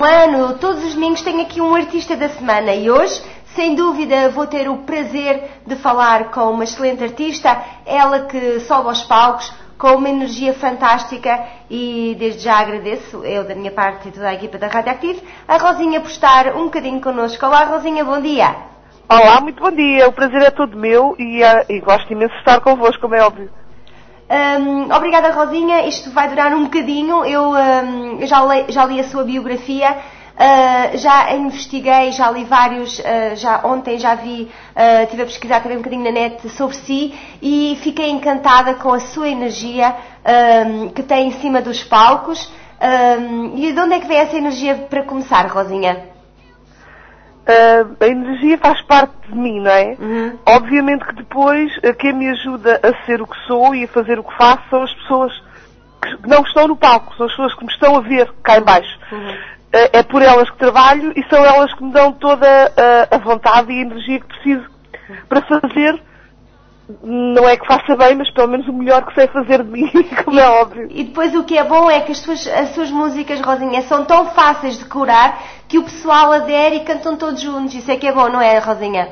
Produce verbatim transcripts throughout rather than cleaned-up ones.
ano, todos os domingos tenho aqui um artista da semana e hoje, sem dúvida, vou ter o prazer de falar com uma excelente artista, ela que sobe aos palcos com uma energia fantástica e desde já agradeço, eu da minha parte e toda a equipa da Rádio Active, a Rosinha por estar um bocadinho connosco. Olá Rosinha, bom dia. Olá, muito bom dia, o prazer é todo meu e, uh, e gosto imenso de estar convosco, como é óbvio. Um, obrigada Rosinha, isto vai durar um bocadinho, eu, um, eu já, li, já li a sua biografia, uh, já a investiguei, já li vários, uh, já, ontem já vi, uh, estive a pesquisar também um bocadinho na net sobre si e fiquei encantada com a sua energia um, que tem em cima dos palcos. Um, e de onde é que vem essa energia para começar, Rosinha? Uh, a energia faz parte de mim, não é? Uhum. Obviamente que depois uh, quem me ajuda a ser o que sou e a fazer o que faço são as pessoas que não estão no palco, são as pessoas que me estão a ver cá em baixo. Uhum. Uh, é por elas que trabalho e são elas que me dão toda uh, a vontade e a energia que preciso para fazer. Não é que faça bem, mas pelo menos o melhor que sei fazer de mim, como e, é óbvio. E depois o que é bom é que as suas, as suas músicas, Rosinha, são tão fáceis de curar que o pessoal adere e cantam todos juntos. Isso é que é bom, não é, Rosinha?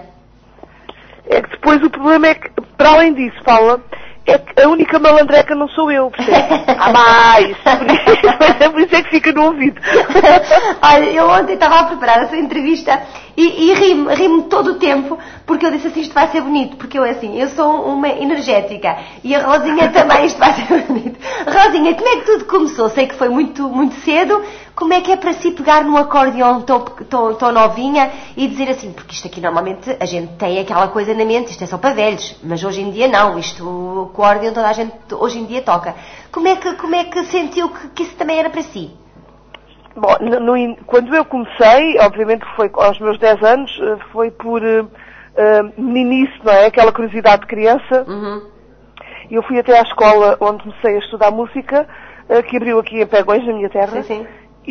É que depois o problema é que, para além disso, Paula, é que a única malandreca não sou eu, percebe? Há mais! Por isso, por isso é que fica no ouvido. Olha, eu ontem estava a preparar a sua entrevista e, e ri-me, ri-me todo o tempo, porque eu disse assim, isto vai ser bonito, porque eu assim, eu sou uma energética e a Rosinha também, isto vai ser bonito. Rosinha, como é que tudo começou? Sei que foi muito, muito cedo. Como é que é para si pegar num acordeão tão, tão, tão novinha e dizer assim, porque isto aqui normalmente a gente tem aquela coisa na mente, isto é só para velhos, mas hoje em dia não, isto, o acordeão toda a gente hoje em dia toca. Como é que, como é que sentiu que, que isso também era para si? Bom, no, no, quando eu comecei, obviamente que foi aos meus dez anos, foi por uh, uh, meninice, não é? Aquela curiosidade de criança. Uhum. Eu fui até à escola onde comecei a estudar música, uh, que abriu aqui em Pegões, na minha terra. Sim, sim.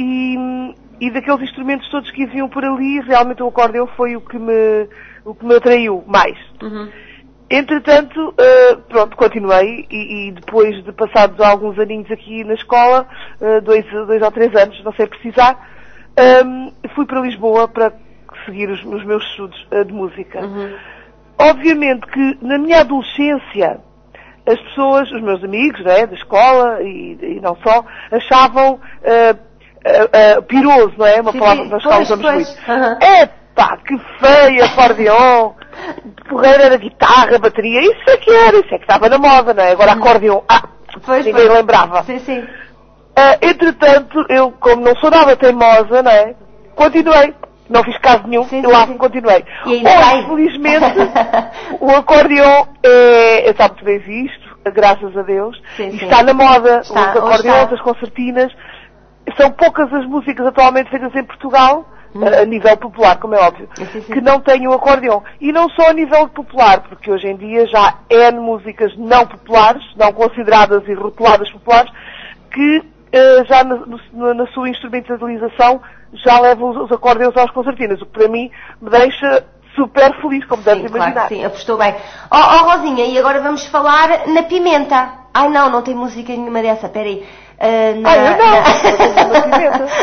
E, e daqueles instrumentos todos que haviam por ali, realmente o acordeão foi o que me, o que me atraiu mais. Uhum. Entretanto, uh, pronto, continuei e, e depois de passados alguns aninhos aqui na escola, uh, dois, dois ou três anos, não sei precisar, um, fui para Lisboa para seguir os, os meus estudos uh, de música. Uhum. Obviamente que na minha adolescência, as pessoas, os meus amigos, né, da escola e, e não só, achavam uh, Uh, uh, piroso, não é? Uma sim, palavra que nós pois, usamos pois. muito. Uhum. Epá, que feio, acordeão, porreira era guitarra, bateria, isso é que era, isso é que estava na moda, não é? Agora Uhum. acordeão, ah, Pois, ninguém pois. lembrava. Sim, sim. Uh, entretanto, eu, como não sou nada teimosa, não é? Continuei. Não fiz caso nenhum, Sim, eu sim, lá sim. continuei. E ainda Hoje, vai. felizmente, o acordeão é, está muito bem visto, graças a Deus, Sim, e sim. está na moda, Está, os acordeões, está. as concertinas. São poucas as músicas atualmente feitas em Portugal, hum. a, a nível popular, como é óbvio, Sim, sim. que não têm o acordeão. E não só a nível popular, porque hoje em dia já há N músicas não populares, não consideradas e rotuladas populares, que uh, já na, no, na sua instrumentalização já levam os, os acordeões às concertinas, o que para mim me deixa super feliz, como deves Sim, claro imaginar. que sim, apostou bem. Ó oh, oh, Rosinha, e agora vamos falar na pimenta. Ai não, não tem música nenhuma dessa, peraí. Uh, na, ah, eu não, na...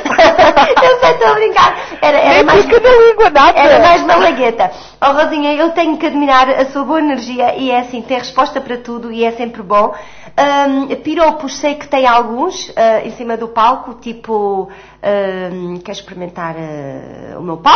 Eu sei, estou a brincar. Era, era Nem mais fica na língua, nada. Era mais malagueta. Oh, Rosinha, eu tenho que admirar a sua boa energia e é assim, tem resposta para tudo e é sempre bom. Um, piropos, sei que tem alguns uh, em cima do palco, tipo, um, quer experimentar uh, o meu pau?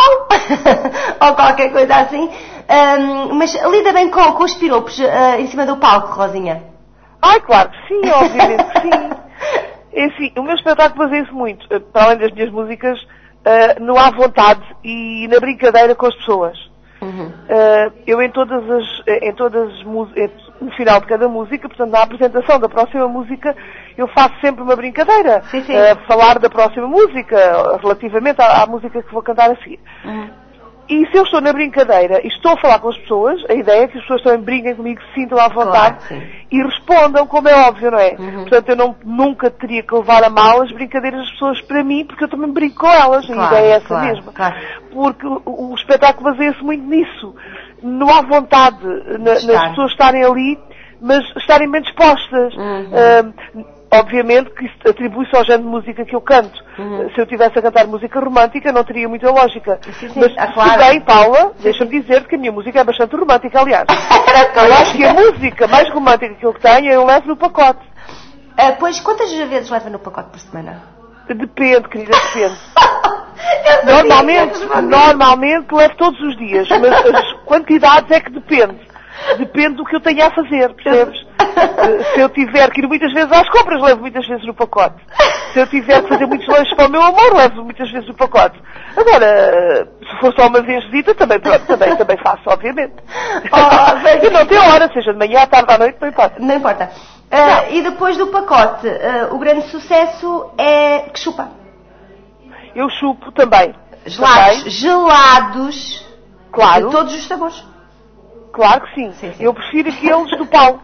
Ou qualquer coisa assim. Um, mas lida bem com, com os piropos uh, em cima do palco, Rosinha? Ai, claro que sim, obviamente que sim. É assim, o meu espetáculo baseia-se muito, para além das minhas músicas, uh, no à vontade e na brincadeira com as pessoas. Uhum. Uh, eu em todas as, em todas as no final de cada música, portanto na apresentação da próxima música, eu faço sempre uma brincadeira. Sim, sim. Uh, falar da próxima música, relativamente à, à música que vou cantar a seguir. Uhum. E se eu estou na brincadeira e estou a falar com as pessoas, a ideia é que as pessoas também brinquem comigo, se sintam à vontade, claro, e respondam, como é óbvio, não é? Uhum. Portanto, eu não, nunca teria que levar a mal as brincadeiras das pessoas para mim, porque eu também brinco com elas, claro, a ideia é essa claro, mesma. Claro. Porque o, o espetáculo baseia-se muito nisso. Não há vontade na, nas pessoas estarem ali, mas estarem bem dispostas. Uhum. Uh, obviamente que isso atribui-se ao género de música que eu canto. Uhum. Se eu estivesse a cantar música romântica, não teria muita lógica. Sim, sim. Mas, ah, se claro. bem, Paula, deixa-me dizer que a minha música é bastante romântica, aliás. Eu acho que a música mais romântica que eu tenho, eu levo no pacote. Uh, pois, quantas vezes leva no pacote por semana? Depende, querida, depende. Normalmente, normalmente levo todos os dias, mas as quantidades é que depende. Depende do que eu tenha a fazer, percebes? Se eu tiver que ir muitas vezes às compras, levo muitas vezes no pacote. Se eu tiver que fazer muitos lanches para o meu amor, levo muitas vezes no pacote. Agora, se for só uma vez visita, também, pronto, também, também faço, obviamente. Oh, eu não tenho hora, seja de manhã, à tarde, à noite, não importa. Não importa. Uh, e depois do pacote, uh, o grande sucesso é que chupa. Eu chupo também. Gelados, também. Gelados claro. De todos os sabores. Claro que sim. sim, sim. Eu prefiro aqueles do pau.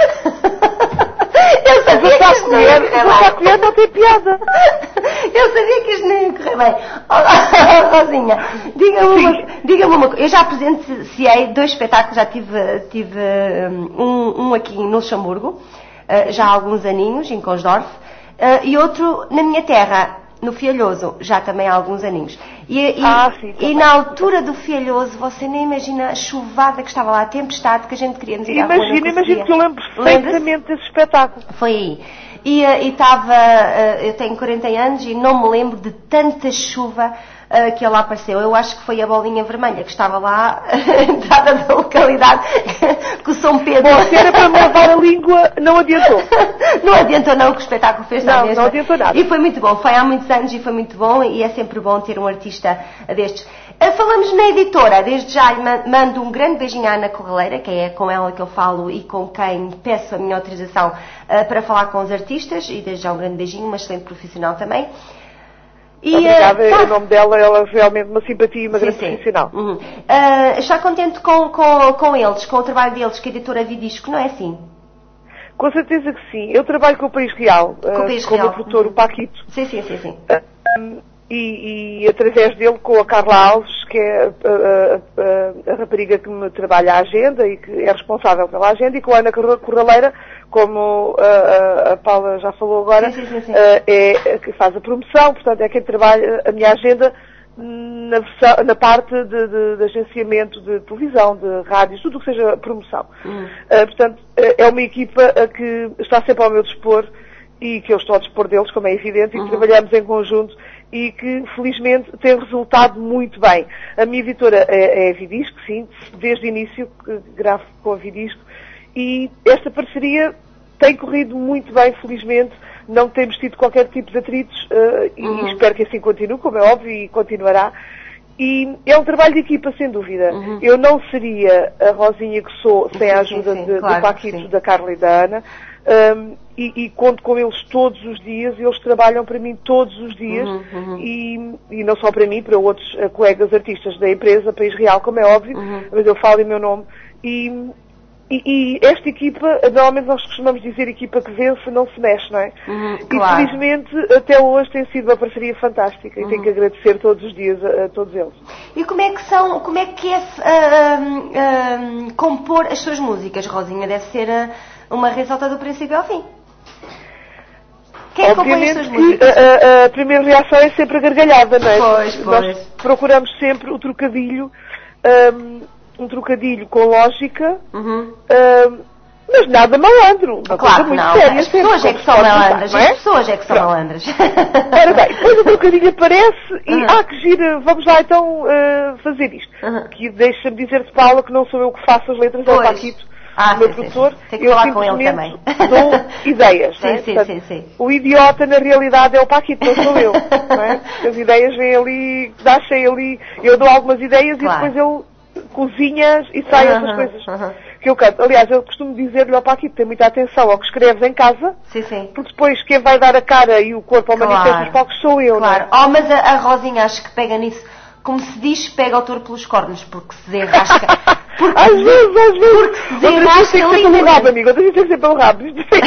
Eu sabia que isto não ia correr bem. A colher não tem piada. Eu sabia que isto não ia correr bem. Oh, Rosinha, diga-me uma, diga-me uma coisa. Eu já presenciei dois espetáculos, já tive, tive um, um aqui no Luxemburgo, já há alguns aninhos, em Consdorf, e outro na minha terra, no Fialhoso, já também há alguns aninhos. E, e, ah, sim, e na altura do Fialhoso, você nem imagina a chuvada que estava lá, a tempestade que a gente queria nos ir à rua. Imagina, imagina que eu lembro perfeitamente desse espetáculo. Foi aí. E estava, eu tenho quarenta anos e não me lembro de tanta chuva uh, que lá apareceu. Eu acho que foi a bolinha vermelha que estava lá, a entrada da localidade, que o São Pedro... Bom, se era para me lavar a língua, não adiantou. Não adiantou não, que o espetáculo fez não, mesma. Não adiantou nada. E foi muito bom, foi há muitos anos e foi muito bom, e é sempre bom ter um artista destes. Uh, falamos na editora, desde já lhe mando um grande beijinho à Ana Corraleira, que é com ela que eu falo e com quem peço a minha autorização uh, para falar com os artistas, e desde já um grande beijinho, uma excelente profissional também. E, obrigada, uh, tá. O nome dela, ela é realmente uma simpatia e uma sim, grande sim. profissional. Uhum. Uh, está contente com, com, com eles, com o trabalho deles, que a editora Vidisco, não é assim? Com certeza que sim. Eu trabalho com o País Real, com o País uh, como produtor, uhum. o Paquito. Sim, sim, sim. sim. Uh, e, e através dele com a Carla Alves, que é a, a, a, a rapariga que me trabalha a agenda e que é responsável pela agenda, e com a Ana Corraleira, como a, a Paula já falou agora, sim, sim, sim. é que faz a promoção, portanto é quem trabalha a minha agenda na, versão, na parte de, de, de agenciamento de televisão, de rádios, tudo o que seja promoção. Hum. Uh, portanto, é uma equipa que está sempre ao meu dispor e que eu estou ao dispor deles, como é evidente, e que uhum. trabalhamos em conjunto e que, felizmente, tem resultado muito bem. A minha editora é, é a Vidisco, sim, desde o início que gravo com a Vidisco, e esta parceria tem corrido muito bem, felizmente. Não temos tido qualquer tipo de atritos uh, uhum. e espero que assim continue, como é óbvio, e continuará. E é um trabalho de equipa, sem dúvida. Uhum. Eu não seria a Rosinha que sou sem sim, a ajuda sim, sim. De, claro, do Paquito, da Carla e da Ana. Um, e, e conto com eles todos os dias, e eles trabalham para mim todos os dias, uhum, uhum. E, e não só para mim, para outros uh, colegas artistas da empresa, País Real, como é óbvio, uhum. mas eu falo em meu nome. E, e, e esta equipa, normalmente nós costumamos dizer equipa que vence, não se mexe, não é? Uhum, e claro. Felizmente até hoje tem sido uma parceria fantástica, uhum. e tenho que agradecer todos os dias a, a todos eles. E como é que são, como é que é uh, uh, compor as suas músicas, Rosinha? Deve ser uh, uma ressalta do princípio ao fim. Quem é que compõe as suas músicas? A, a, a primeira reação é sempre a gargalhada, não é? Pois, pois. Nós procuramos sempre o trocadilho, um, um trocadilho com lógica, uhum. um, mas nada malandro. Uma claro coisa muito não. séria. As pessoas é que são malandras. As pessoas é que são malandras. Ora bem, depois o trocadilho aparece e, uhum. ah, que gira, vamos lá então uh, fazer isto. Uhum. Que deixa-me dizer-te, Paula, que não sou eu que faço as letras, é o Paquito. Ah, o meu sim, produtor, sim. Tem que falar com ele também. Dou ideias, sim, não é? Sim, Portanto, sim, sim. O idiota, na realidade, é o Paquito, não sou eu, não é? As ideias vêm ali, nascem ali, eu dou algumas ideias claro. E depois ele cozinha e sai uh-huh, essas coisas uh-huh. que eu canto. Aliás, eu costumo dizer-lhe ao Paquito, tem muita atenção ao que escreves em casa, sim, sim. porque depois quem vai dar a cara e o corpo ao claro. manifesto dos palcos sou eu, claro. não é? Oh, mas a, a Rosinha acho que pega nisso, como se diz, pega o touro pelos cornos, porque se desenrasca. Porque, às vezes, às vezes. Porque outras vezes tem que ser pelo rabo, amigo. Outras vezes tem que ser pelo rabo.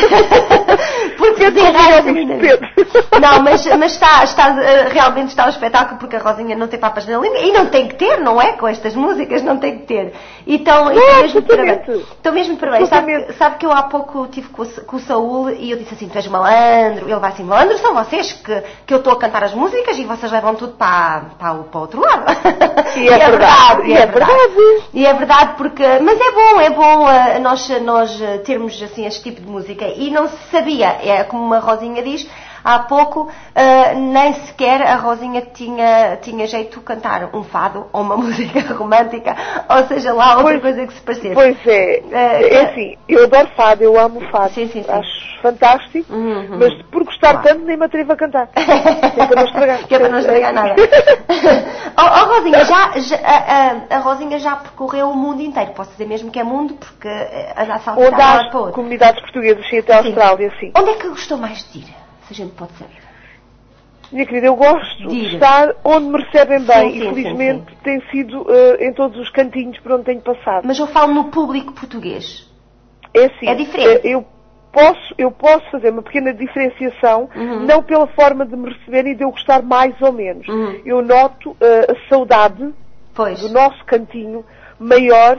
Porque desenrasca lindamente. Não, mas, mas está, está, realmente está um espetáculo, porque a Rosinha não tem papas na língua. E não tem que ter, não é? Com estas músicas não tem que ter. Então, não, mesmo de parabéns. Estou mesmo de parabéns. Sabe, sabe que eu há pouco estive com, com o Saúl e eu disse assim, tu és malandro. Ele vai assim, malandro são vocês que, que eu estou a cantar as músicas e vocês levam tudo para, para, para o outro lado. E é, e é verdade, verdade. E é verdade. E é verdade porque, mas é bom, é bom uh, nós, nós termos assim este tipo de música. E não se sabia, é como a Rosinha diz, há pouco uh, nem sequer a Rosinha tinha, tinha jeito de cantar um fado ou uma música romântica, ou seja lá, outra pois, coisa que se parecesse. Pois é, uh, é assim, eu adoro fado, eu amo fado, sim, sim, sim. acho fantástico, uhum, mas por gostar claro. tanto nem me atrevo a cantar. Que é para não estragar. Que é para não estragar nada. oh, oh, Rosinha, já, já, a, a, a Rosinha já percorreu o mundo inteiro, posso dizer mesmo que é mundo, porque anda a saltar onde há para comunidades portuguesas, sim, até a Austrália, sim. Onde é que gostou mais de ir? Se a gente pode saber. Minha querida, eu gosto de, de estar onde me recebem bem sim, sim, e felizmente sim, sim. tem sido uh, em todos os cantinhos por onde tenho passado. Mas eu falo no público português. É assim. É diferente. Eu posso, eu posso fazer uma pequena diferenciação, uhum. não pela forma de me receberem e de eu gostar mais ou menos. Uhum. Eu noto uh, a saudade pois. do nosso cantinho maior.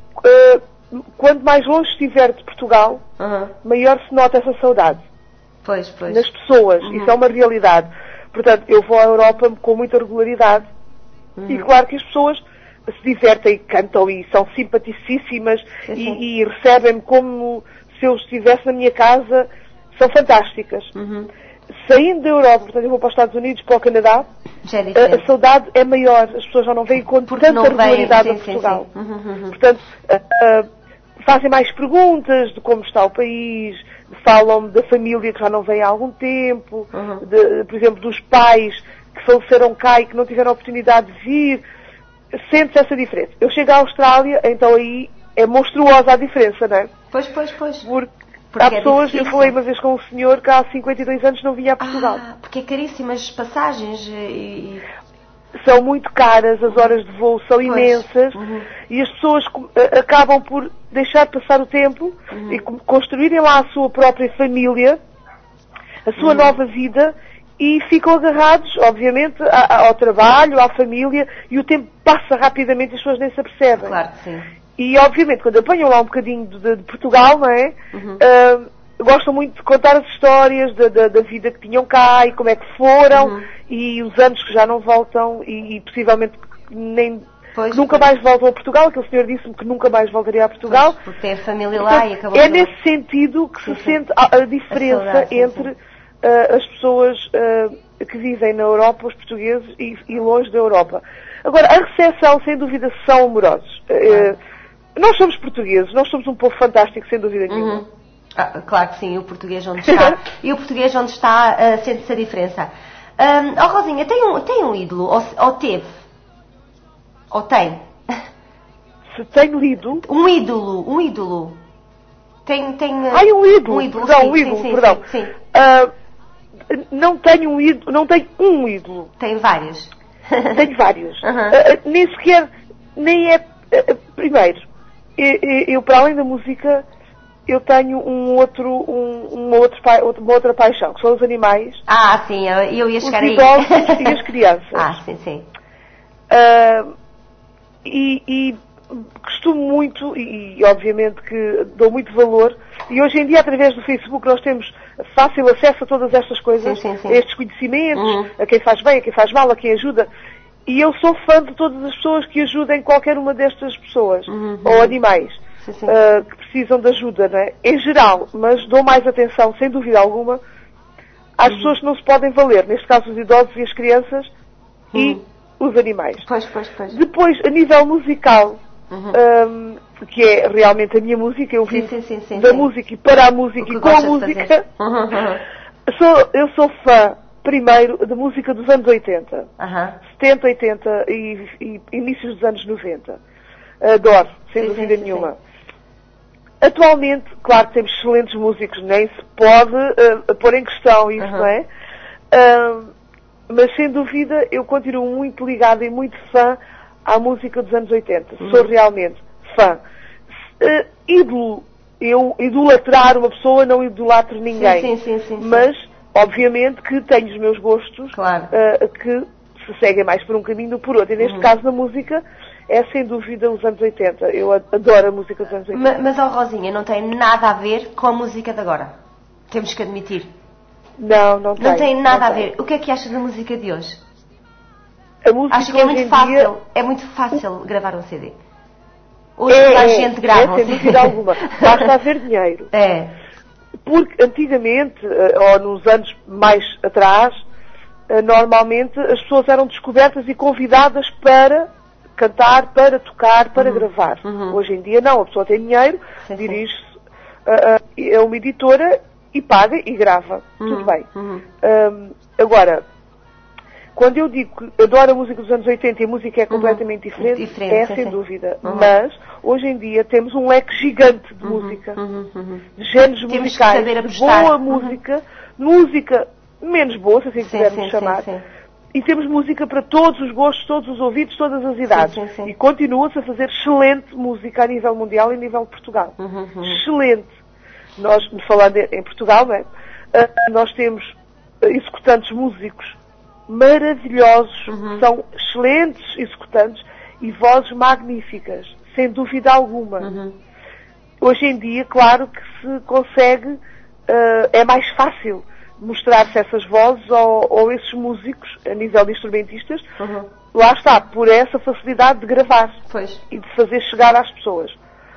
Uh, quanto mais longe estiver de Portugal, uhum. maior se nota essa saudade. Pois, pois. Nas pessoas, uhum. isso é uma realidade. Portanto, eu vou à Europa com muita regularidade uhum. e claro que as pessoas se divertem, cantam e são simpaticíssimas sim, sim. E, e recebem-me como se eu estivesse na minha casa, são fantásticas. Uhum. Saindo da Europa, portanto eu vou para os Estados Unidos, para o Canadá, já é a, a saudade é maior, as pessoas já não vêm com porque tanta regularidade sim, a Portugal. Sim, sim. Uhum, uhum. Portanto, uh, uh, fazem mais perguntas de como está o país, falam da família que já não vem há algum tempo, uhum. de, por exemplo, dos pais que faleceram cá e que não tiveram a oportunidade de vir. Sente-se essa diferença. Eu chego à Austrália, então aí é monstruosa a diferença, não é? Pois, pois, pois. Porque, porque há pessoas, é eu falei uma vez com um senhor que há cinquenta e dois anos não vinha a Portugal. Ah, porque é caríssimas as passagens e... São muito caras, as horas de voo são pois. imensas uhum. e as pessoas acabam por deixar passar o tempo uhum. e construírem lá a sua própria família, a sua uhum. nova vida e ficam agarrados, obviamente, ao trabalho, à família e o tempo passa rapidamente e as pessoas nem se apercebem. Claro que sim. E, obviamente, quando apanham lá um bocadinho de, de Portugal, não é? Uhum. Uh, gostam muito de contar as histórias da, da, da vida que tinham cá e como é que foram uhum. e os anos que já não voltam e, e possivelmente nem, pois, nunca pois. mais voltam a Portugal. Aquele senhor disse-me que nunca mais voltaria a Portugal. Pois, porque tem a família Portanto, lá e acabou É de... nesse sentido que sim, se sim. sente a, a diferença a saudade, entre sim, sim. Uh, as pessoas uh, que vivem na Europa, os portugueses, e, e longe da Europa. Agora, a recepção, sem dúvida, são amorosos. Uh, nós somos portugueses, nós somos um povo fantástico, sem dúvida nenhuma. Uhum. Ah, claro que sim, o português onde está. E o português onde está uh, sente-se a diferença. Um, oh, Rosinha, tem um, tem um ídolo? Ou, ou teve? Ou tem? Se tenho lido? Um ídolo, um ídolo. Tem, tem... Uh, Ai, um ídolo, um ídolo, perdão, sim, um ídolo, sim, sim, perdão. Sim, sim. Uh, não tenho um ídolo, não tenho um ídolo. Tem vários. Tenho vários. Uhum. Uh, nem sequer, nem é... Uh, primeiro, eu, eu, para além da música, eu tenho um outro, um, uma, outro, uma outra paixão, que são os animais. Ah, sim, eu, eu ia chegar aí. Os idosos e as crianças. Ah, sim, sim. Uh, e, e costumo muito, e, e obviamente que dou muito valor, e hoje em dia, através do Facebook, nós temos fácil acesso a todas estas coisas, sim, sim, sim. a estes conhecimentos, uhum. a quem faz bem, a quem faz mal, a quem ajuda. E eu sou fã de todas as pessoas que ajudem qualquer uma destas pessoas, uhum. ou animais, sim, sim. Uh, que precisam de ajuda, não é? Em geral, mas dou mais atenção, sem dúvida alguma, às uhum. pessoas que não se podem valer, neste caso os idosos e as crianças, uhum. e os animais. Pois, pois, pois. Depois, a nível musical, uhum. um, que é realmente a minha música, eu vim sim, sim, sim, da sim. música e para a música e com a música, uhum, uhum. Sou, eu sou fã, primeiro, da música dos anos oitenta, uhum. setenta, oitenta e, e inícios dos anos noventa. Adoro, sem sim, dúvida sim, nenhuma. Sim. Atualmente, claro que temos excelentes músicos, nem se pode uh, pôr em questão isso, uhum. não é? Uh, mas sem dúvida eu continuo muito ligada e muito fã à música dos anos oitenta. Uhum. Sou realmente fã. Uh, ídolo, eu idolatrar uma pessoa, não idolatro ninguém. Sim, sim, sim, sim, sim. Mas, obviamente, que tenho os meus gostos, claro. uh, que se seguem mais por um caminho do que por outro. E neste uhum. caso, na música, é sem dúvida os anos oitenta. Eu adoro a música dos anos oitenta. Mas, mas, ó Rosinha, não tem nada a ver com a música de agora. Temos que admitir. Não, não tem. Não tem nada não a tem. ver. O que é que achas da música de hoje? A música Acho que é muito fácil. Dia... É muito fácil o... gravar um C D. Hoje é, a é, gente grava é, sem dúvida alguma. Basta haver dinheiro. É. Porque antigamente, ou nos anos mais atrás, normalmente as pessoas eram descobertas e convidadas para cantar, para tocar, para uhum. gravar. Uhum. Hoje em dia não, a pessoa tem dinheiro, dirige-se a, a uma editora e paga e grava. Uhum. Tudo bem. Uhum. Um, agora, quando eu digo que adoro a música dos anos oitenta e a música é completamente uhum. diferente, diferente, é sim, sem sim. dúvida. Uhum. Mas, hoje em dia, temos um leque gigante de uhum. música, uhum. Uhum. de géneros temos musicais, de boa música, uhum. música menos boa, se assim quisermos chamar, sim, sim. e temos música para todos os gostos, todos os ouvidos, todas as idades. Sim, sim, sim. E continua-se a fazer excelente música a nível mundial e a nível de Portugal. Uhum. Excelente. Nós, falando em Portugal, não é? Nós temos executantes músicos maravilhosos, uhum. são excelentes executantes e vozes magníficas, sem dúvida alguma. Uhum. Hoje em dia, claro que se consegue, uh, é mais fácil mostrar-se essas vozes ou, ou esses músicos, a nível de instrumentistas, uhum. lá está, por essa facilidade de gravar pois. e de fazer chegar às pessoas.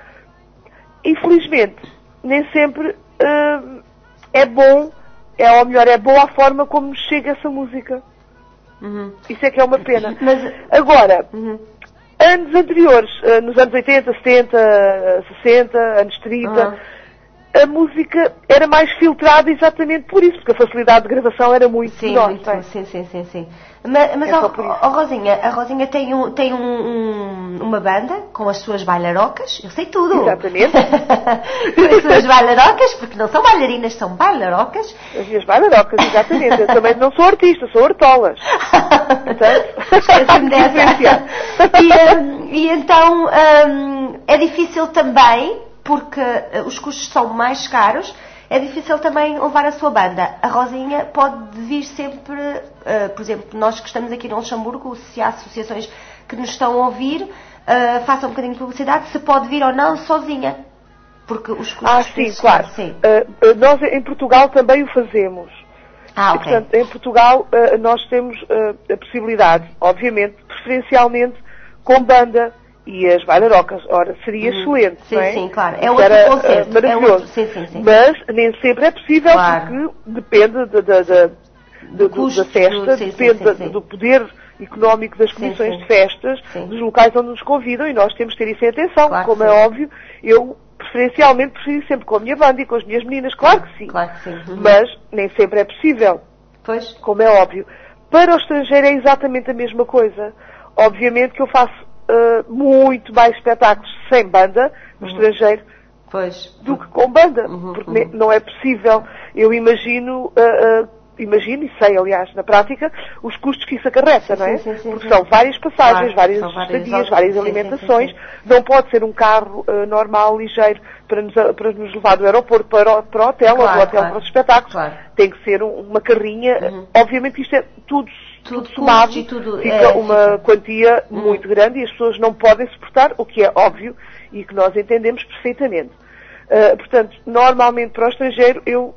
Infelizmente, nem sempre uh, é bom, é, ou melhor, é boa a forma como nos chega essa música. Uhum. Isso é que é uma pena. Mas, agora, uhum. anos anteriores, uh, nos anos oitenta, setenta, sessenta, anos trinta, uhum. a música era mais filtrada exatamente por isso, porque a facilidade de gravação era muito sim, menor. Muito, é? Sim, sim, sim, sim. Mas, mas é a, a Rosinha, a Rosinha tem, um, tem um, um, uma banda com as suas bailarocas, eu sei tudo. Exatamente. Com as suas bailarocas, porque não são bailarinas, são bailarocas. As minhas bailarocas, exatamente. Eu também não sou artista, sou hortolas. Portanto, esqueci-me dessa. E, um, e então um, é difícil também, porque os custos são mais caros, é difícil também levar a sua banda. A Rosinha pode vir sempre, uh, por exemplo, nós que estamos aqui no Luxemburgo, se há associações que nos estão a ouvir, uh, façam um bocadinho de publicidade, se pode vir ou não sozinha. Porque os custos... Ah, sim, claro. Sim. Uh, nós em Portugal também o fazemos. Ah, ok. E, portanto, em Portugal uh, nós temos uh, a possibilidade, obviamente, preferencialmente com banda, e as bailarocas. Ora, seria uhum. excelente, sim, não é? Sim, claro. É outro era, conceito. Uh, maravilhoso. É outro... sim, sim, sim. Mas nem sempre é possível, claro. porque depende de, de, de, de, custo, da festa, do... sim, depende sim, sim, sim. do poder económico das comissões sim, sim. de festas, sim. dos locais onde nos convidam, e nós temos que ter isso em atenção. Claro como sim. é óbvio, eu preferencialmente prefiro sempre com a minha banda e com as minhas meninas, claro que sim. Claro que sim. Uhum. Mas nem sempre é possível. Pois. Como é óbvio. Para o estrangeiro é exatamente a mesma coisa. Obviamente que eu faço Uh, muito mais espetáculos sem banda no uhum. estrangeiro pois. do que com banda, uhum, porque uhum. não é possível. Eu imagino, uh, uh, imagino e sei, aliás, na prática, os custos que isso acarreta, sim, não é? Sim, sim, porque sim. são várias passagens, claro, várias são estadias, várias, várias sim, alimentações. Sim, sim, sim. Não pode ser um carro uh, normal, ligeiro, para nos, para nos levar do aeroporto para o, para o hotel, claro, ou do hotel claro, para os espetáculos. Claro. Tem que ser um, uma carrinha. Uhum. Obviamente isto é tudo Tudo, tudo somado, e tudo, fica é, uma fica. quantia uhum. muito grande e as pessoas não podem suportar, o que é óbvio e que nós entendemos perfeitamente. Uh, portanto, normalmente para o estrangeiro eu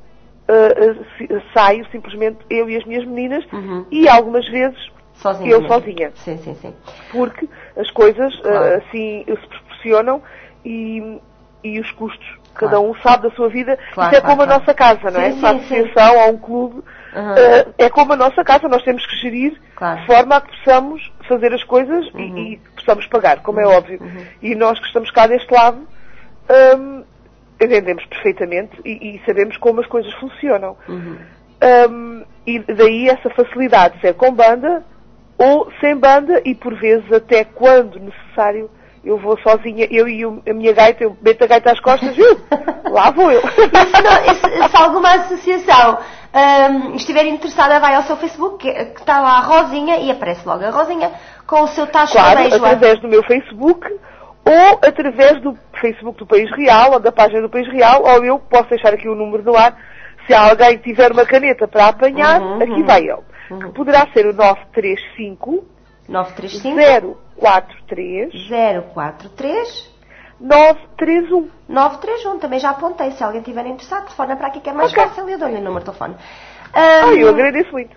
uh, uh, saio simplesmente eu e as minhas meninas uhum. e algumas vezes sozinha eu mesmo. sozinha. Sim, sim, sim. Porque as coisas claro. uh, assim se proporcionam e, e os custos. Claro. Cada um sabe da sua vida. Claro, Isso é claro, como claro. a nossa casa, não é? Sim, Uma sim, associação sim. ou um clube. Uhum. Uh, é como a nossa casa, nós temos que gerir claro. de forma a que possamos fazer as coisas uhum. e, e que possamos pagar, como uhum. é óbvio. Uhum. E nós que estamos cá deste lado um, entendemos perfeitamente e, e sabemos como as coisas funcionam. Uhum. Um, e daí essa facilidade de ser com banda ou sem banda e por vezes até quando necessário eu vou sozinha, eu e a minha gaita, eu meto a gaita às costas e lá vou eu. E se, não, se, se alguma associação um, estiver interessada, vai ao seu Facebook, que, que está lá a Rosinha, e aparece logo a Rosinha com o seu tacho claro, de beijo. através do meu Facebook, ou através do Facebook do País Real, ou da página do País Real, ou eu posso deixar aqui o número no ar. Se alguém tiver uma caneta para apanhar, uhum, aqui uhum. vai ele. Uhum. Que poderá ser o nove três cinco, nove três cinco, zero quatro três, zero quatro três, nove três um. nove três um, também já apontei. Se alguém estiver interessado, telefona para aqui que é mais okay. fácil. Eu dou-lhe o número de telefone. Um... Ah, eu agradeço muito.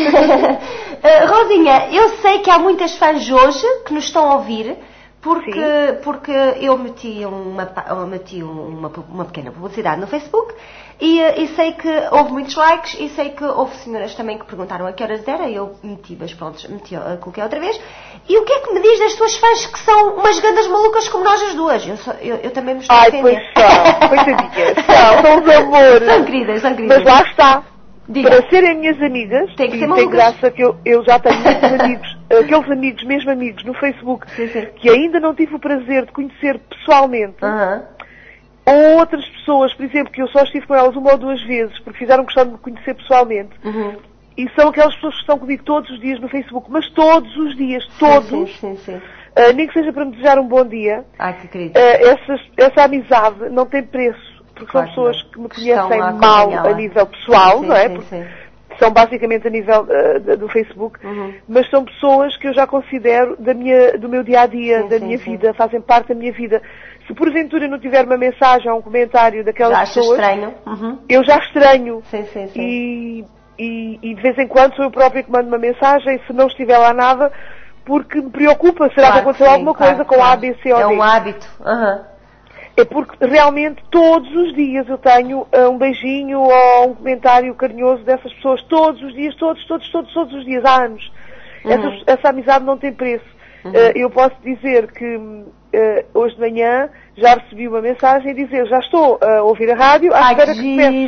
uh, Rosinha, eu sei que há muitas fãs hoje que nos estão a ouvir. Porque, porque eu meti, uma, eu meti uma, uma pequena publicidade no Facebook e, e sei que houve muitos likes e sei que houve senhoras também que perguntaram a que horas era e eu meti, mas pronto, meti, coloquei outra vez. E o que é que me diz das tuas fãs que são umas grandes malucas como nós as duas? Eu, sou, eu, eu também me estou Ai, a defender. Ai, pois são, coitadinhas, são, são os amores. São queridas, são queridas. Mas lá está. Diga. Para serem minhas amigas, tem, que ser tem graça que eu, eu já tenho muitos amigos, aqueles amigos, mesmo amigos, no Facebook, sim, sim. que ainda não tive o prazer de conhecer pessoalmente, uh-huh. ou outras pessoas, por exemplo, que eu só estive com elas uma ou duas vezes, porque fizeram questão de me conhecer pessoalmente, uh-huh. e são aquelas pessoas que estão comigo todos os dias no Facebook, mas todos os dias, todos, sim, sim, sim, sim. Uh, nem que seja para me desejar um bom dia, Ai, que querido. Uh, essa, essa amizade não tem preço. Porque claro, são pessoas que me conhecem mal a nível pessoal, sim, não é? Sim, porque sim. são basicamente a nível uh, do Facebook, uhum. mas são pessoas que eu já considero da minha, do meu dia-a-dia, sim, da sim, minha sim. vida, fazem parte da minha vida. Se porventura não tiver uma mensagem ou um comentário daquelas já pessoas, estranho. Uhum. eu já estranho. Sim, sim, sim. E, e, e de vez em quando sou eu própria que mando uma mensagem, se não estiver lá nada, porque me preocupa, será claro que aconteceu sim, alguma claro, coisa com claro. A, B, C ou D? É um hábito. Uhum. É porque realmente todos os dias eu tenho uh, um beijinho ou um comentário carinhoso dessas pessoas. Todos os dias, todos, todos, todos, todos os dias, há anos. Uhum. Essa, essa amizade não tem preço. Uhum. Uh, eu posso dizer que uh, hoje de manhã já recebi uma mensagem a dizer já estou a ouvir a rádio à espera que comece.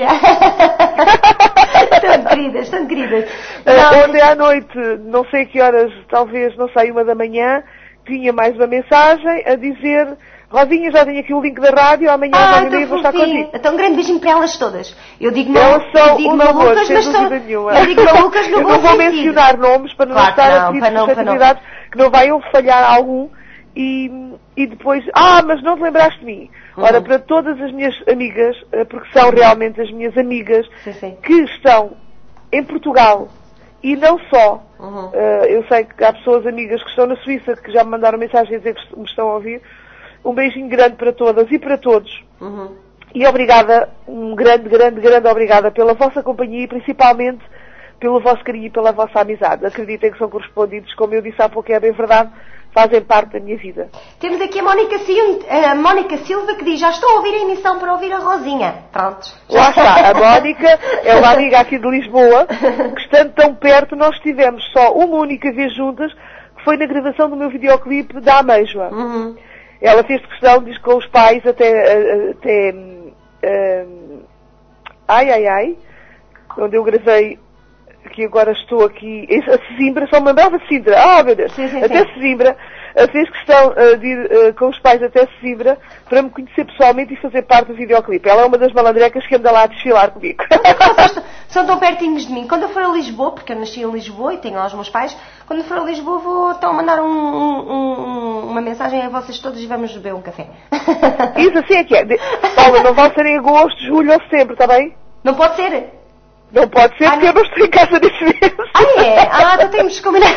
Estão queridas, estão queridas. Uh, ontem à noite, não sei que horas, talvez, não sei, uma da manhã, tinha mais uma mensagem a dizer... Rosinha, já tenho aqui o link da rádio, amanhã ah, à manhã vou estar contigo. Então um grande beijinho para elas todas. Eu digo, elas são eu digo um malucas, amor, mas sem são, dúvida nenhuma. eu digo malucas no eu bom não vou sentido. mencionar nomes para não claro estar não, a pedir para não, suscetibilidades que não venham falhar algum e, e depois, ah, mas não te lembraste de mim. Uhum. Ora, para todas as minhas amigas, porque são realmente as minhas amigas, sim, sim. que estão em Portugal e não só, uhum. uh, eu sei que há pessoas amigas que estão na Suíça que já me mandaram mensagem a dizer que me estão a ouvir. Um beijinho grande para todas e para todos. Uhum. E obrigada, um grande, grande, grande obrigada pela vossa companhia e principalmente pelo vosso carinho e pela vossa amizade. Acreditem que são correspondidos, como eu disse há pouco, é bem verdade, fazem parte da minha vida. Temos aqui a Mónica Silva, a Mónica Silva que diz, já estou a ouvir a emissão para ouvir a Rosinha. Pronto. Lá está, a Mónica é uma amiga aqui de Lisboa, que estando tão perto, nós estivemos só uma única vez juntas, que foi na gravação do meu videoclipe da Ameijoa. Uhum. Ela fez questão, diz com os pais até, até um, ai, ai, ai, onde eu gravei, que agora estou aqui, a Sesimbra, só me lembrava de Sintra, ah, oh, meu Deus, sim, sim, até sim. Sesimbra, fez questão uh, de ir uh, com os pais até Sesimbra para me conhecer pessoalmente e fazer parte do videoclipe. Ela é uma das malandrecas que anda lá a desfilar comigo. São tão pertinhos de mim. Quando eu for a Lisboa, porque eu nasci em Lisboa e tenho lá os meus pais, quando eu for a Lisboa vou então mandar um, um, um, uma mensagem a vocês todos e vamos beber um café. Isso assim é que é. De... Paula, não vai ser em agosto, julho ou setembro, está bem? Não pode ser? Não pode ser ah, porque não. eu não estou em casa neste mês. Ah, é? Ah, então temos que combinar.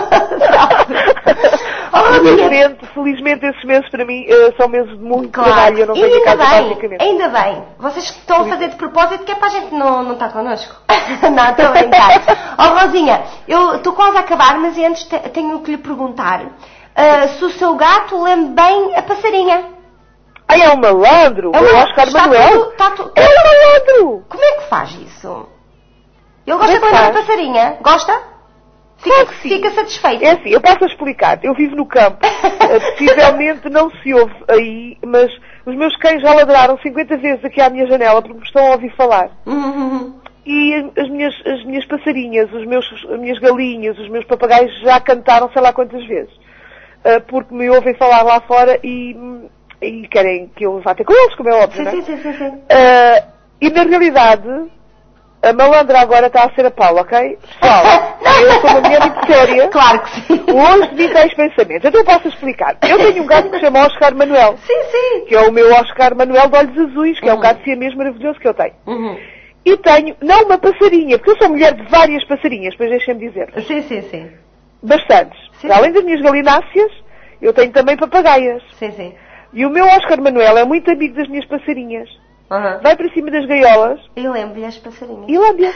oh, felizmente, felizmente esses meses para mim uh, são meses de muito claro. trabalho e eu não venho em casa bem, basicamente. Ainda bem. Vocês estão a fazer de propósito que é para a gente não, não estar connosco. Não, estou a brincar. Oh, Rosinha, eu estou quase a acabar, mas antes te, tenho que lhe perguntar uh, se o seu gato lembra bem a passarinha. Ah, é um malandro? É o Oscar Manuel? Tudo, está tudo... É um malandro! Como é que faz isso? Ele gosta de lembrar a passarinha? Gosta? Fica, claro que sim. Fica satisfeito? É assim, eu posso explicar. Eu vivo no campo. Possivelmente não se ouve aí, mas os meus cães já ladraram cinquenta vezes aqui à minha janela porque me estão a ouvir falar. Uhum. E as minhas, as minhas passarinhas, os meus, as minhas galinhas, os meus papagaios já cantaram sei lá quantas vezes. Porque me ouvem falar lá fora e, e querem que eu vá ter com eles, como é óbvio, sim, não é? sim, sim, sim, sim. Uh, e na realidade... a malandra agora está a ser a Paula, ok? Pessoal, eu sou uma mulher muito séria. Claro que sim. Hoje de tais pensamentos. Então eu posso explicar. Eu tenho um gato que se chama Oscar Manuel. Sim, sim. Que é o meu Oscar Manuel de olhos azuis, que uhum. é um gato siamês maravilhoso que eu tenho. Uhum. E tenho, não uma passarinha, porque eu sou mulher de várias passarinhas, pois deixem-me dizer. Sim, sim, sim. Bastantes. Sim. Além das minhas galináceas, eu tenho também papagaias. Sim, sim. E o meu Oscar Manuel é muito amigo das minhas passarinhas. Uhum. Vai para cima das gaiolas. Eu lembro-lhe as passarinhas. E lambe-as.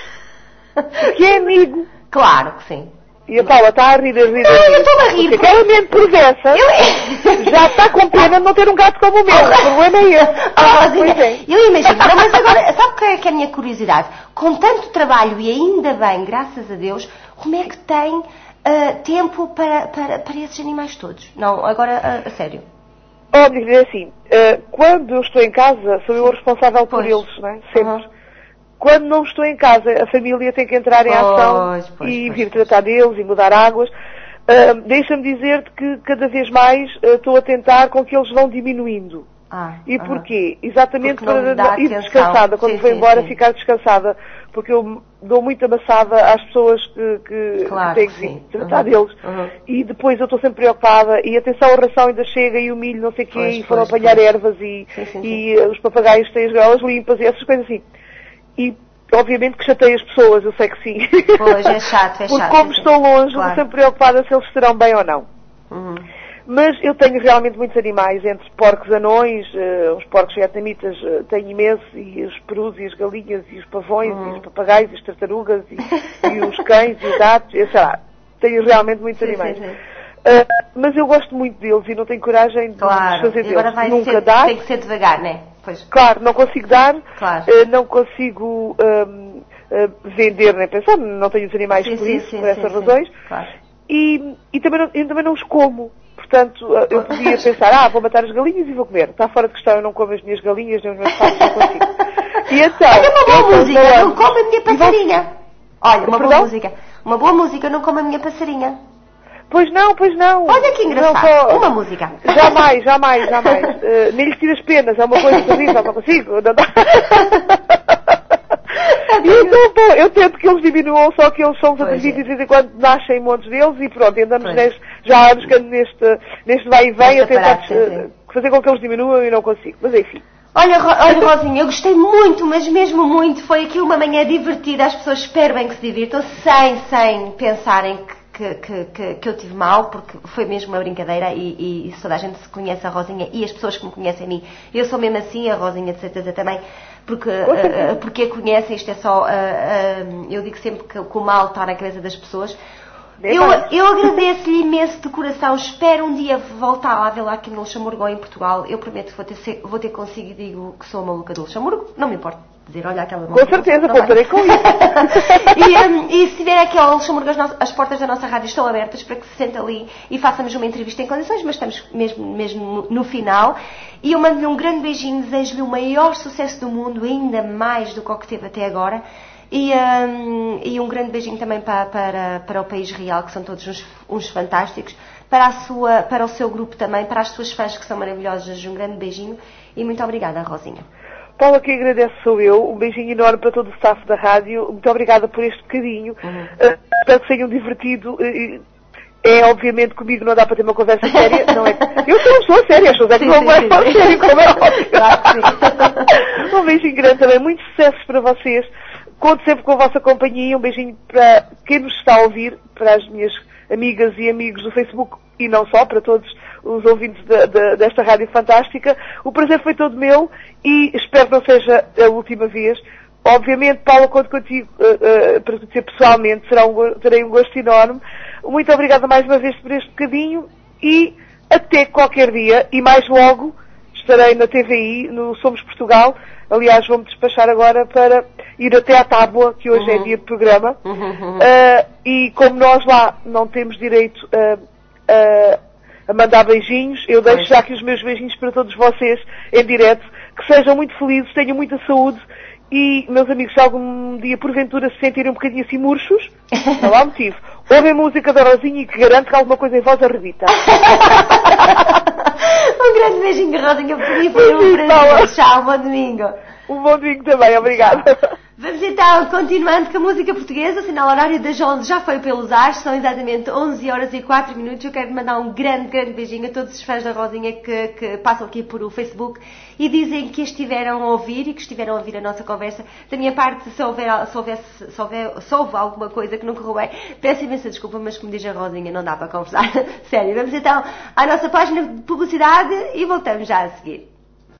Que é amigo. Claro que sim. E a Paula está a rir, a rir, não, a rir. eu estou a rir. Porque aquela mente perversa eu... já está com pena de não ter um gato como o meu. O problema é esse. Oh, Rosinha, é. eu imagino. Não, mas agora, sabe o que é, que é a minha curiosidade? Com tanto trabalho e ainda bem, graças a Deus, como é que tem uh, tempo para, para, para esses animais todos? Não, agora, uh, a sério. Óbvio, é assim. Uh, quando eu estou em casa, sou eu o responsável por pois. eles, não é? Sempre. Uhum. Quando não estou em casa, a família tem que entrar em pois, ação pois, e pois, vir pois. tratar deles e mudar águas. Uh, Deixa-me dizer-te que cada vez mais uh, estou a tentar com que eles vão diminuindo. Ah, e uhum. porquê? Exatamente Porque para ir atenção. descansada. Quando sim, vou sim, embora, sim. ficar descansada. Porque eu dou muita maçada às pessoas que, que, claro, que têm que sim. vir tratar uhum. deles. Uhum. E depois eu estou sempre preocupada. E atenção, a ração ainda chega e o milho, não sei o quê. Pois, e foram pois, apanhar pois. ervas e, sim, sim, e sim. Uh, os papagaios têm as gaiolas limpas e essas coisas assim. E obviamente que chatei as pessoas, eu sei que sim. Pois, é chato, é Porque chato. como sim, estou longe, claro. estou sempre preocupada se eles estarão bem ou não. Uhum. Mas eu tenho realmente muitos animais, entre porcos anões, uh, os porcos vietnamitas uh, tenho imenso, e os perus, e as galinhas, e os pavões, uhum. e os papagaios, e as tartarugas, e, e os cães, e os gatos, e sei lá. Tenho realmente muitos sim, animais. Sim, sim. Uh, mas eu gosto muito deles e não tenho coragem de claro. desfazer deles. Agora vai Nunca ser, dá. Tem que ser devagar, não é? Pois. Claro, não consigo dar, claro. uh, não consigo um, uh, vender nem pensar, não tenho os animais sim, por sim, isso, sim, por essas sim, razões. Sim. Claro. E, e também, não, eu também não os como. Portanto, eu podia pensar, ah, vou matar as galinhas e vou comer. Está fora de questão, eu não como as minhas galinhas, nem os meus patos, não consigo. E então... Olha uma boa eu, música, eu, não como a minha passarinha. Olha, uma Perdão? boa música. Uma boa música, não como a minha passarinha. Pois não, pois não. Olha que engraçado. Só... Uma música. Jamais, jamais, jamais. uh, nem lhes tiro as penas, é uma coisa terrível, não consigo. Não dá. E então, bom, eu tento que eles diminuam, só que eles são os atrevidos e de vez em quando nascem montes deles e pronto, andamos neste, já há anos que ando neste, neste vai e vem a tentar parada, sim, sim. fazer com que eles diminuam e não consigo. Mas enfim. Olha, olha, Rosinha, eu gostei muito, mas mesmo muito. Foi aqui uma manhã divertida, as pessoas espero bem que se divirtam, sem, sem pensarem que Que, que, que, que eu tive mal, porque foi mesmo uma brincadeira e, e, e toda a gente se conhece a Rosinha e as pessoas que me conhecem a mim, eu sou mesmo assim, a Rosinha de certeza também, porque, uh, porque a conhecem, isto é só, uh, uh, eu digo sempre que, que o mal está na cabeça das pessoas. Eu, eu agradeço-lhe imenso de coração, espero um dia voltar lá, ver lá aqui no Luxemburgo ou em Portugal, eu prometo que vou ter, vou ter consigo e digo que sou maluca do Luxemburgo, não me importa dizer, olha aquela Com certeza, contarei com isso. e, um, e se vier aqui ao Luxemburgo, as, no- as portas da nossa rádio estão abertas para que se sente ali e façamos uma entrevista em condições, mas estamos mesmo, mesmo no, no final. E eu mando-lhe um grande beijinho, desejo-lhe o maior sucesso do mundo, ainda mais do que o que teve até agora. E, um, e um grande beijinho também para, para, para o País Real, que são todos uns, uns fantásticos. Para, a sua, para o seu grupo também, para as suas fãs que são maravilhosas, um grande beijinho. E muito obrigada, Rosinha. Paula, quem agradece sou eu. Um beijinho enorme para todo o staff da rádio. Muito obrigada por este bocadinho. Uhum. Uh, espero que tenham divertido. Uh, é, obviamente, comigo não dá para ter uma conversa séria. Não é? Eu sou uma pessoa séria, as pessoas é que não vão falar sério, como é óbvio. Claro, sim. Um beijinho grande também. Muitos sucessos para vocês. Conto sempre com a vossa companhia. Um beijinho para quem nos está a ouvir, para as minhas amigas e amigos do Facebook e não só, para todos os ouvintes de, de, desta rádio fantástica. O prazer foi todo meu e espero que não seja a última vez. Obviamente, Paula, conto contigo uh, uh, para dizer pessoalmente, será um, terei um gosto enorme. Muito obrigada mais uma vez por este bocadinho e até qualquer dia e mais logo estarei na T V I, no Somos Portugal. Aliás, vou-me despachar agora para ir até à Tábua, que hoje uhum. é dia de programa. Uhum. Uh, e como nós lá não temos direito a, a, a mandar beijinhos, eu deixo já aqui os meus beijinhos para todos vocês em direto. Que sejam muito felizes, tenham muita saúde. E, meus amigos, se algum dia porventura se sentirem um bocadinho assim murchos, não há motivo. Ouvem a música da Rosinha e que garante que alguma coisa em voz arrebita. Um grande beijinho, Rosinha, por aí foi um prazer. Tchau, bom domingo. Um bom domingo também, obrigada. Vamos então, continuando com a música portuguesa, o sinal horário das onze já foi pelos ares, são exatamente onze horas e quatro minutos. Eu quero mandar um grande, grande beijinho a todos os fãs da Rosinha que, que passam aqui por o Facebook e dizem que estiveram a ouvir e que estiveram a ouvir a nossa conversa. Da minha parte, se houver, se houver, se houver, se houve alguma coisa que não correu bem, peço imensa desculpa, mas como diz a Rosinha, não dá para conversar. Sério, vamos então à nossa página de publicidade e voltamos já a seguir.